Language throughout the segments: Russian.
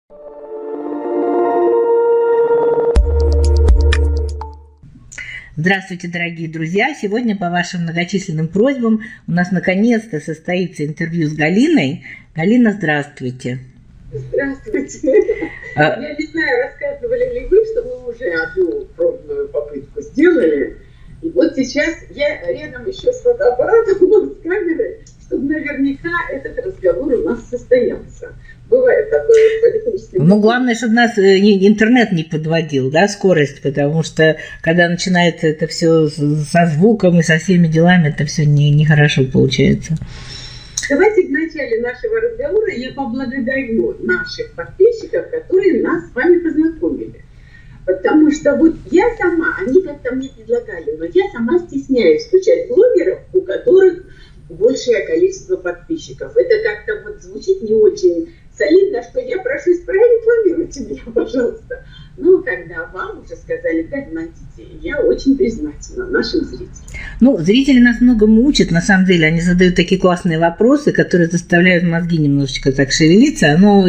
Здравствуйте, дорогие друзья! Сегодня по вашим многочисленным просьбам у нас наконец-то состоится интервью с Галиной. Галина, здравствуйте! Здравствуйте! Я не знаю, рассказывали ли вы, что мы уже одну пробную попытку сделали. И вот сейчас я рядом еще с фотоаппаратом, с камерой, чтобы наверняка этот разговор у нас состоялся. Бывает такое политическое. Ну, главное, чтобы нас интернет не подводил, да, скорость, потому что когда начинается это все со звуком и со всеми делами, это все нехорошо получается. Давайте в начале нашего разговора я поблагодарю наших подписчиков, которые нас с вами познакомили. Потому что вот я сама, они как-то мне предлагали, но я сама стесняюсь включать блогеров, у которых большее количество подписчиков. Это как-то вот звучит не очень солидно, что я прошу прорекламируйте меня, пожалуйста. Но когда вам уже сказали, как знаете, я очень признательна нашим зрителям. Ну, зрители нас многому учат, на самом деле. Они задают такие классные вопросы, которые заставляют мозги немножечко так шевелиться. Оно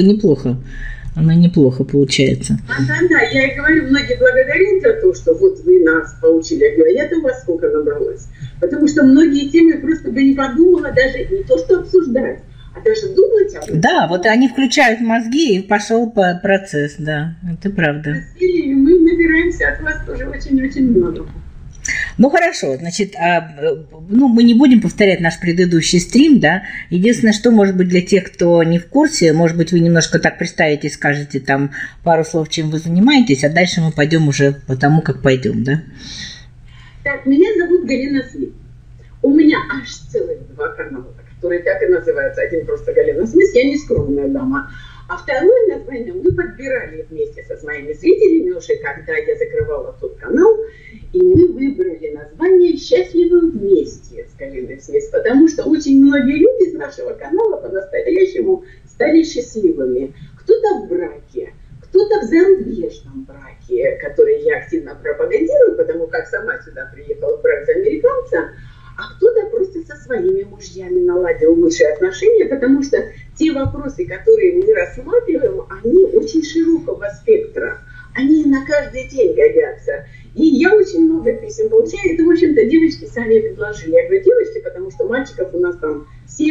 неплохо получается. Да, я и говорю, многие благодарят за то, что вот вы нас поучили. Я говорю, я-то у вас сколько набралась. Потому что многие темы просто бы не подумала даже не то, что обсуждать, а даже думать об этом. Да, вот они включают мозги, и пошел процесс, да, это правда. И мы набираемся от вас тоже очень-очень много. Ну, хорошо, значит, мы не будем повторять наш предыдущий стрим, да, единственное, что, может быть, для тех, кто не в курсе, может быть, вы немножко так представите, скажете там пару слов, чем вы занимаетесь, а дальше мы пойдем уже по тому, как пойдем, да? Так, меня зовут Галина Смит. У меня аж целых 2 канала, которые так и называются. Один просто Галина Смит, я не скромная дама. А второе название мы подбирали вместе со своими зрителями уже, когда я закрывала тот канал. И мы выбрали название «Счастливы вместе» с Галиной Смит, потому что очень многие люди из нашего канала по-настоящему стали счастливыми. Кто-то в браке, кто-то в зарубежном браке, который я активно пропагандирую, потому как сама сюда приехала в брак за американца, а кто-то просто со своими мужьями наладил лучшие отношения, потому что те вопросы, которые мы рассматриваем, они очень широкого спектра. Они на каждый день годятся. И я очень много писем получаю. Это, в общем-то, девочки сами предложили. Я говорю, девочки, потому что мальчиков у нас там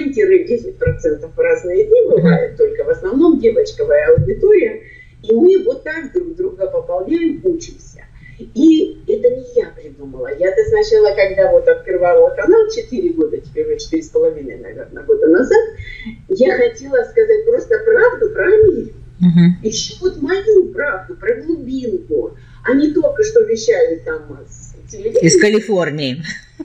7-10% в разные дни бывает, только в основном девочковая аудитория. И мы вот так друг друга пополняем, учимся. И это не я придумала. Я-то сначала, когда вот открывала канал 4 года, теперь уже 4,5, наверное, года назад, я хотела сказать просто правду про Америку. Еще вот мою правду про глубинку, а не только что вещали там с телевидения. Из Калифорнии.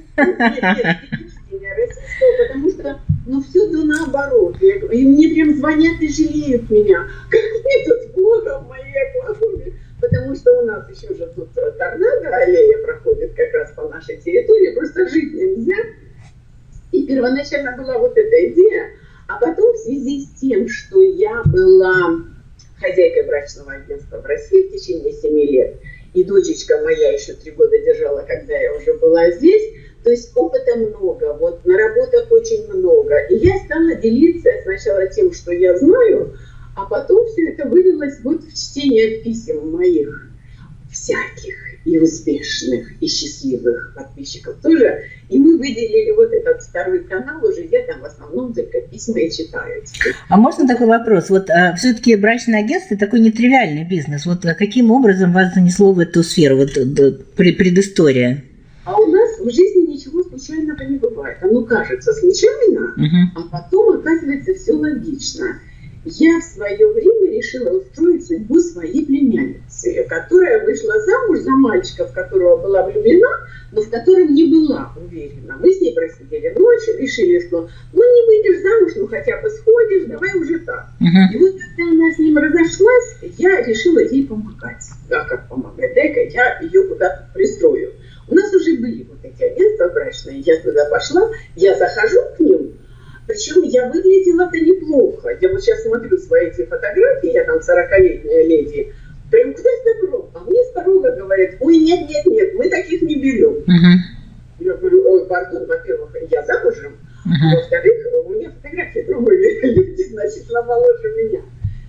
Нет, российского, потому что, всюду наоборот. И мне прям звонят и жалеют меня. Как мне тут плохо в моей Оклахоме. Потому что у нас еще же тут торнадо, аллея проходит как раз по нашей территории, просто жить нельзя. И первоначально была вот эта идея, а потом в связи с тем, что я была хозяйкой брачного агентства в России в течение 7 лет, и дочечка моя еще 3 года держала, когда я уже была здесь, то есть опыта много, вот наработок очень много. И я стала делиться сначала тем, что я знаю, а потом все это вылилось вот в чтение писем моих всяких и успешных, и счастливых подписчиков тоже. И мы выделили вот этот второй канал, уже я там в основном только письма и читаю. А можно такой вопрос? Вот все-таки брачное агентство такой нетривиальный бизнес. Вот каким образом вас занесло в эту сферу? Вот предыстория. А у нас в жизни ничего случайного не бывает. Оно кажется случайно, а потом оказывается все логично. Я в свое время решила устроить судьбу своей племянницы, которая вышла замуж за мальчика, в которого была влюблена, но в котором не была уверена. Мы с ней просидели ночь, решили, что не выйдешь замуж, хотя бы сходишь, давай уже так. И вот когда она с ним разошлась, я решила ей помогать. А как помогать? Дай-ка я ее куда-то пристрою. У нас уже были вот эти агентства брачные, я туда пошла, я захожу к ним. Причем я выглядела-то неплохо. Я вот сейчас смотрю свои эти фотографии, я там 40-летняя леди. Прям куда с добром? А мне с порога говорят, ой, нет, мы таких не берем. Я говорю, ой, пардон, во-первых, я замужем. Во-вторых, у меня фотографии другой люди, значит, моложе меня. Ну и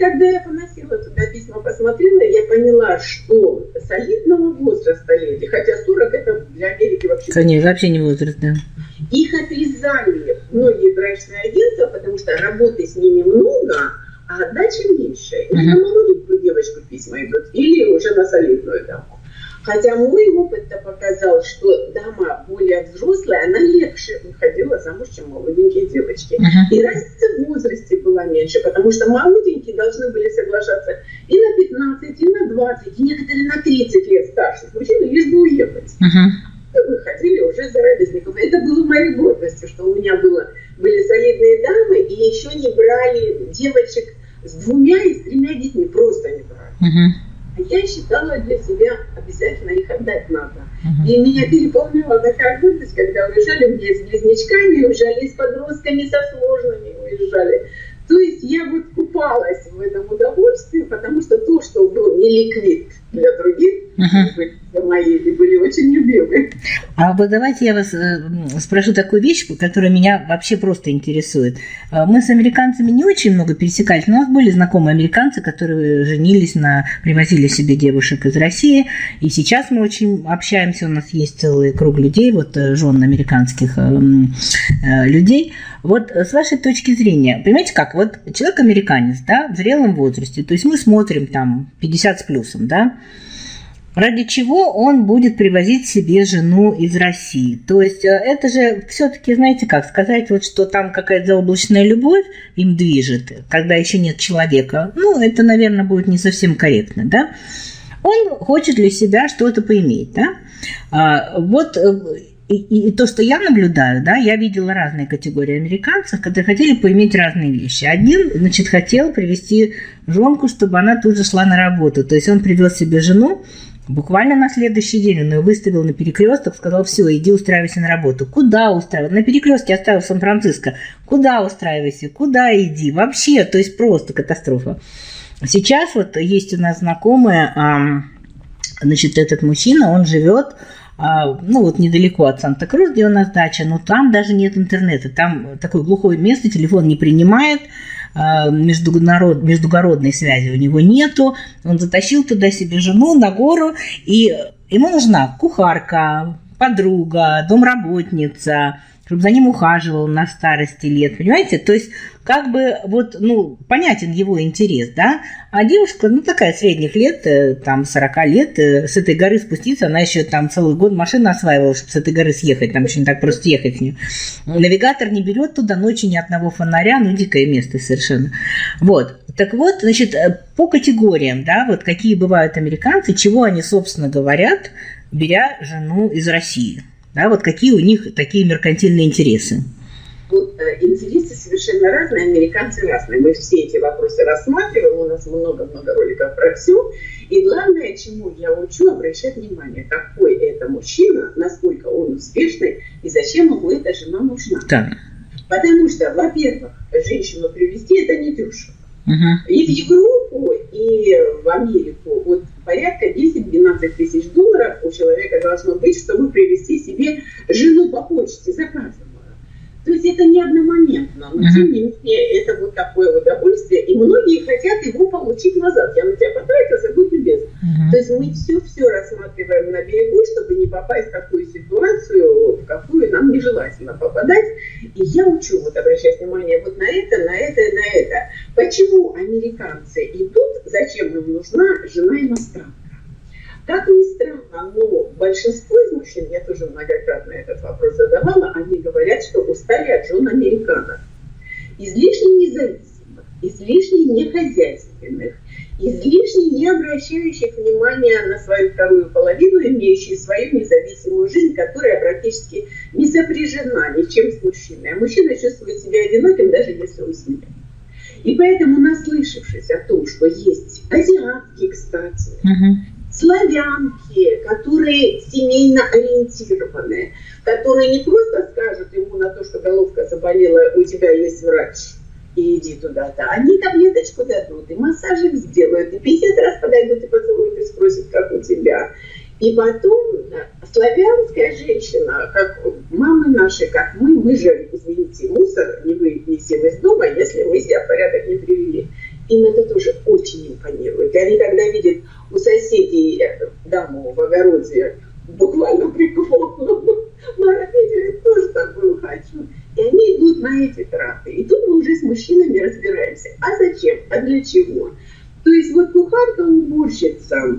когда я поносила туда письма, посмотрела, я поняла, что солидного возраста леди, хотя 40 это для Америки вообще... Конечно, вообще не возраст, да. Их отрезали многие брачные агентства, потому что работы с ними много, а отдачи меньше. И на молоденькую девочку письма идут, или уже на солидную даму. Хотя мой опыт-то показал, что дама более взрослая, она легче выходила замуж, чем молоденькие девочки. И разница в возрасте была меньше, потому что молоденькие должны были соглашаться и на 15, и на 20, и некоторые на 30 лет старших мужчин, лишь бы уехать. Выходили уже за ровесников. Это было моей гордостью, что у меня были солидные дамы, и еще не брали девочек с 2 и с 3 детьми, просто не брали. Я считала для себя обязательно их отдать надо. И меня переполняла такая гордость, когда уезжали у меня с близнячками, уезжали с подростками, со сложными уезжали. То есть я вот купалась в этом удовольствии, потому что то, что был не ликвид для других, мои были очень любимы. А вот давайте я вас спрошу такую вещь, которая меня вообще просто интересует. Мы с американцами не очень много пересекались, но у нас были знакомые американцы, которые женились привозили себе девушек из России, и сейчас мы очень общаемся, у нас есть целый круг людей, вот жен американских людей. Вот с вашей точки зрения, понимаете как, вот человек американец, да, в зрелом возрасте, то есть мы смотрим там 50 с плюсом, да, ради чего он будет привозить себе жену из России? То есть это же все-таки, знаете как, сказать, вот, что там какая-то заоблачная любовь им движет, когда еще нет человека, ну, это, наверное, будет не совсем корректно, да? Он хочет для себя что-то поиметь, да? И то, что я наблюдаю, да, я видела разные категории американцев, которые хотели поиметь разные вещи. Один, значит, хотел привезти жонку, чтобы она тут же шла на работу. То есть он привез себе жену, буквально на следующий день он ее выставил на перекресток, сказал: все, иди устраивайся на работу. Куда устраивайся? На перекрестке оставил в Сан-Франциско. Куда устраивайся? Куда иди? Вообще, то есть просто катастрофа. Сейчас вот есть у нас знакомая, значит, этот мужчина, он живет, ну вот недалеко от Санта-Крус, где у нас дача, но там даже нет интернета, там такое глухое место, телефон не принимает, междугородной связи у него нету, он затащил туда себе жену на гору, и ему нужна кухарка, подруга, домработница, чтобы за ним ухаживал на старости лет, понимаете? То есть, как бы, вот, ну, понятен его интерес, да? А девушка, ну, такая средних лет, там, 40 лет, с этой горы спуститься, она еще там целый год машину осваивала, чтобы с этой горы съехать, там еще не так просто ехать с нее. Навигатор не берет туда ночью ни одного фонаря, ну, дикое место совершенно. Вот. Так вот, значит, по категориям, да, вот какие бывают американцы, чего они, собственно, говорят, беря жену из России. Да, вот какие у них такие меркантильные интересы? Вот интересы совершенно разные, американцы разные. Мы все эти вопросы рассматриваем, у нас много-много роликов про все. И главное, чему я учу, обращать внимание, какой это мужчина, насколько он успешный и зачем ему эта жена нужна. Да. Потому что, во-первых, женщину привезти это не дешево. И в Европу, и в Америку вот порядка 10-12 тысяч долларов у человека должно быть, чтобы привезти себе жену по почте заказанную. То есть это не одномоментно, но тем не менее это вот такое удовольствие, и многие хотят его получить назад. Я на тебя потратился, будь любезен. То есть мы все рассматриваем на берегу, чтобы не попасть в такую ситуацию, в какую нам нежелательно попадать. И я учу вот обращать внимание вот на это и на это. Почему американцы идут, зачем им нужна жена иностранка? Как ни странно, но большинство из мужчин, я тоже многократно этот вопрос задавала, они говорят, что устали от жен американок. Излишне независимых, излишне нехозяйственных, излишне не обращающих внимания на свою вторую половину, имеющих свою независимую жизнь, которая практически не сопряжена ничем с мужчиной. А мужчина чувствует себя одиноким, даже если он с ним. И поэтому, наслышавшись о том, что есть азиатки, кстати, славянки, которые семейно ориентированы, которые не просто скажут ему на то, что головка заболела, у тебя есть врач, и иди туда-то. Они таблеточку дадут, и массажик сделают, и 50 раз подойдут и поцелуют, и спросят, как у тебя. И потом славянская женщина, как мамы наши, как мы же, извините, мусор не вынесем из дома, если мы себя в порядок не привели. И им это тоже очень импонирует. И они, когда видят у соседей даму в огороде, буквально прикованную, мы родители тоже такую хочу. И они идут на эти траты. И тут мы уже с мужчинами разбираемся. А зачем? А для чего? То есть вот кухарка, уборщица,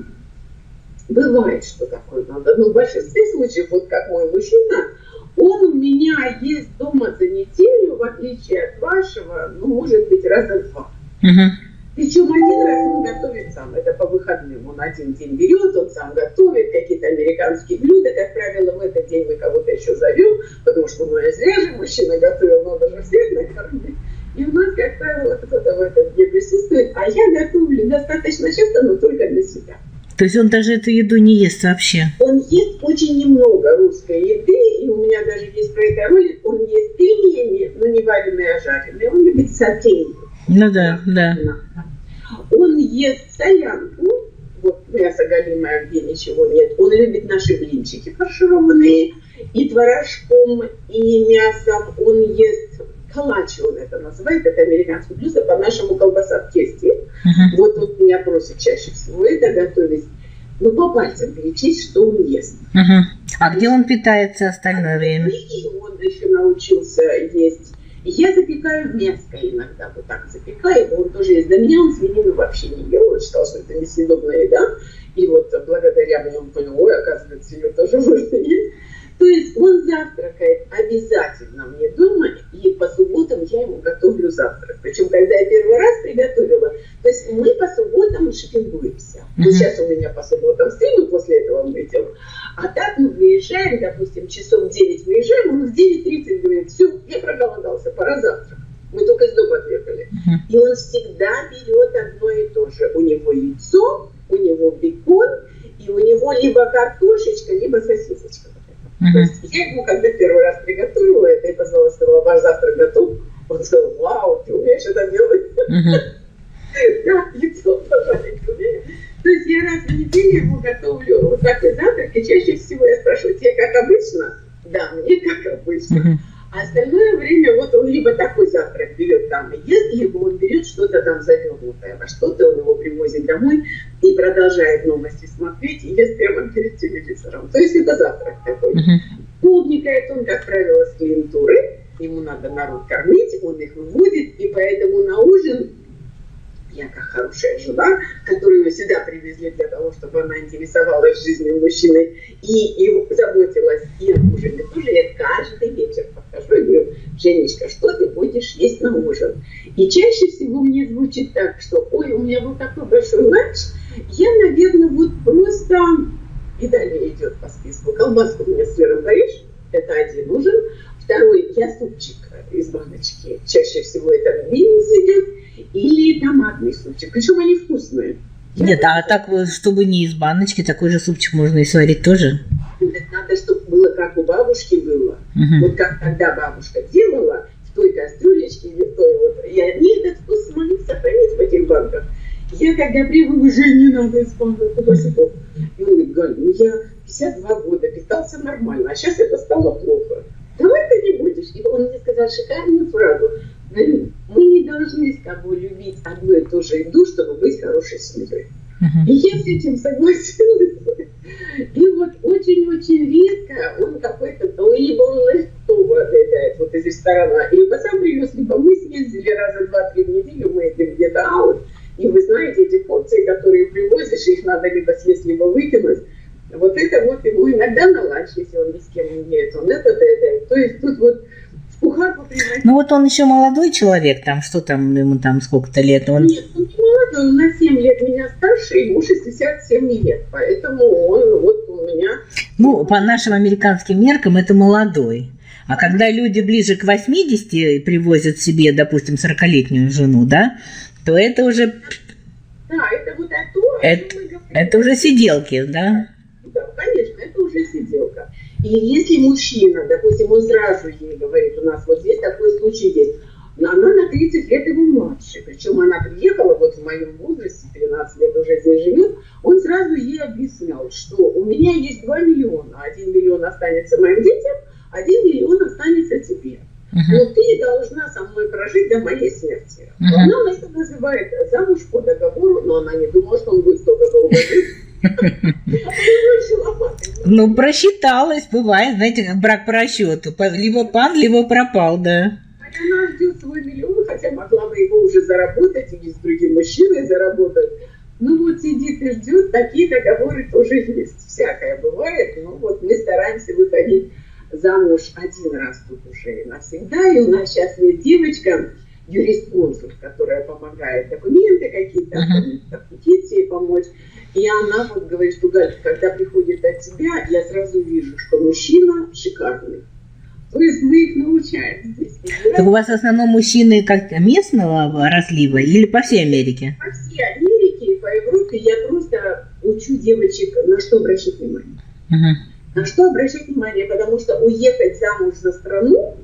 бывает, что такое надо. Но в большинстве случаев, вот как мой мужчина, он у меня есть дома за неделю, в отличие от вашего, ну, может быть, раза два. Причем один раз он готовит сам. Это по выходным. Он один день берет, он сам готовит какие-то американские блюда. Как правило, в этот день мы кого-то еще зовем, потому что, ну, зря же мужчина готовил, надо же всех накормить. И у нас, как правило, кто-то в этом не присутствует. А я готовлю достаточно часто, но только для себя. То есть он даже эту еду не ест вообще? Он ест очень немного русской еды, и у меня даже есть про это ролик. Он ест пельмени, но не вареные, а жареные. Он любит сатей. Ну да, да. Он ест солянку, вот мясо галимое, где ничего нет. Он любит наши блинчики фаршированные, и творожком, и мясом. Он ест калачи, он это называет, это американское блюдо, по-нашему колбаса в тесте. Вот он меня просит чаще всего это готовить. Ну, по пальцам перечесть, что он ест. А где он питается остальное время? И он еще научился есть. Я запекаю мяско иногда, вот так запекаю, он тоже есть. До меня он свинину вообще не ел, он считал, что это несъедобная еда. И вот благодаря мне он понял, ой, оказывается, ее тоже можно есть. То есть он завтракает обязательно мне дома, и по субботам я ему готовлю завтрак. Причем, когда я первый раз приготовила, то есть мы по субботам шопингуемся. Вот сейчас у меня по субботам стрим, и после этого мы идем. А так мы выезжаем, допустим, часов 9 выезжаем, он в 9:30 говорит, все, я проголодался, пора завтрак. Мы только из дома отъехали. И он всегда берет одно и то же. У него яйцо, у него бекон, и у него либо картошечка, либо сосисочка. То есть я ему, когда первый раз приготовила это и позвала, сказала, ваш завтрак готов, он сказал, вау, ты умеешь это делать? Да, яйцо пожарить умею. То есть я раз в неделю ему готовлю вот такой завтрак, и чаще всего я спрашиваю, тебе как обычно? Да, мне как обычно. А остальное время вот он либо такой завтрак берет там и ест, либо он берет что-то там завернутое во что-то, он его привозит домой и продолжает новости смотреть и ест прямо перед телевизором. То есть это завтрак такой. Полдникает он, как правило, с клиентурой, ему надо народ кормить, он их выводит, и поэтому на ужин я, как хорошая жена, которую сюда привезли для того, чтобы она интересовалась жизнью мужчины и заботилась и о ужине тоже, я каждый вечер подхожу и говорю, Женечка, что ты будешь есть на ужин? И чаще всего мне звучит так, что, ой, у меня был такой большой ланч, я, наверное, вот просто... И далее идет по списку. Колбаску у меня с сыром Париж, это один ужин. Второй, я супчик из баночки. Чаще всего это бинс идет. Или томатный супчик. Причем они вкусные. Нет, а так, чтобы не из баночки, такой же супчик можно и сварить тоже? Надо, чтобы было, как у бабушки было. Вот как тогда бабушка делала, в той кастрюлечке или в той вот. И они этот вкус смогли сохранить в этих банках. Я когда привыкла, уже не надо из банка кубасиков. И он говорит, Галь, ну я 52 года питался нормально, а сейчас это стало плохо. Давай ты не будешь. И он мне сказал шикарную фразу. Мы не должны с тобой любить одну и ту же еду, чтобы быть хорошей семьей. И я с этим согласилась. И вот очень-очень редко он какой-то, либо он легково доедает вот из ресторана, либо сам привез, либо мы съездили раза 2-3 в неделю, мы едем где-то аут. И вы знаете, эти порции, которые привозишь, их надо либо съесть, либо выкинуть. Вот это вот ему иногда на ланч, если он ни с кем не ест, он это доедает. То есть тут вот в кухарку привозить. Ну вот он еще молодой человек, там что там, ему там сколько-то лет? Он... Нет, он не молодой, он на 7 лет меня старше, ему 67 лет. Поэтому он вот у меня... Ну, по нашим американским меркам это молодой. А когда люди ближе к 80 привозят себе, допустим, 40-летнюю жену, да, то это уже... Да, это вот это уже сиделки, да? Да, конечно, это уже сиделка. И если мужчина, допустим, он сразу ей говорит, у нас вот здесь такой случай есть, но она на 30 лет его младше, причем она приехала вот в моем возрасте, 13 лет уже здесь живет, он сразу ей объяснял, что у меня есть 2 миллиона, 1 миллион останется моим детям, 1 миллион останется тебе. но ты должна со мной прожить до моей смерти. Она это называет замуж по договору, но она не думала, что он будет столько долго жить. Ну, просчиталась, бывает, знаете, брак по расчету. Либо пан, либо пропал, да. Она ждет свой миллион, хотя могла бы его уже заработать или с другим мужчиной заработать. Ну вот сидит и ждет, такие договоры тоже есть. Всякое бывает. Ну вот мы стараемся выходить замуж один раз тут уже и навсегда. И у нас сейчас есть девочка, юрисконсульт, которая помогает документы какие-то, петиции помочь. И она вот говорит, что, Галь, когда приходит от тебя, я сразу вижу, что мужчина шикарный. То есть мы их научаем здесь. Так у вас в основном мужчины как местного разлива или по всей Америке? По всей Америке и по Европе. Я просто учу девочек, на что обращать внимание. На что обращать внимание, потому что уехать замуж за страну,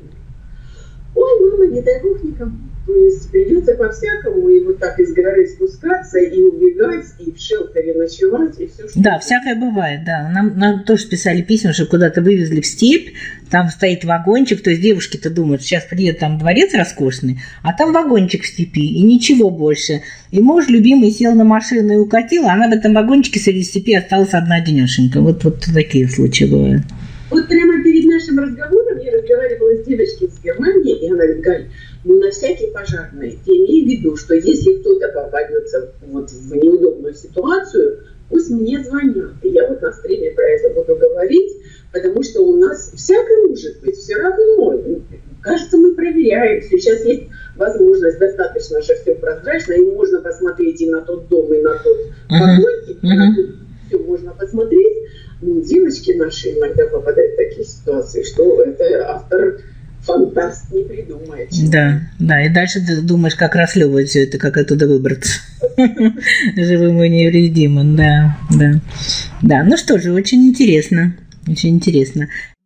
ой, мама, не дай бог никому. То есть придется по-всякому и вот так из горы спускаться, и убегать, и в шелтере ночевать, и все, что... Да, всякое бывает, да. Нам тоже писали письма, что куда-то вывезли в степь, там стоит вагончик, то есть девушки-то думают, сейчас приедет там дворец роскошный, а там вагончик в степи, и ничего больше. И муж любимый сел на машину и укатил, а она в этом вагончике среди степи осталась одна-одинешенька. Вот такие случаи бывают. Вот прямо перед нашим разговором я разговаривала с девочкой из Германии, и она говорит, Галь, ну на всякий пожарный, я имею в виду, что если кто-то попадется вот в неудобную ситуацию, пусть мне звонят. И я вот на стриме про это буду говорить, потому что у нас всякое может быть, все равно. Кажется, мы проверяем. Сейчас есть возможность, достаточно же все прозрачно, и можно посмотреть и на тот дом, и на тот вагончик, все можно посмотреть. Ну, девочки наши иногда попадают в такие ситуации, что это автор фантаст не придумает. Да, и дальше ты думаешь, как расследовать все это, как оттуда выбраться. Живым и невредимым, да. Ну что же, очень интересно.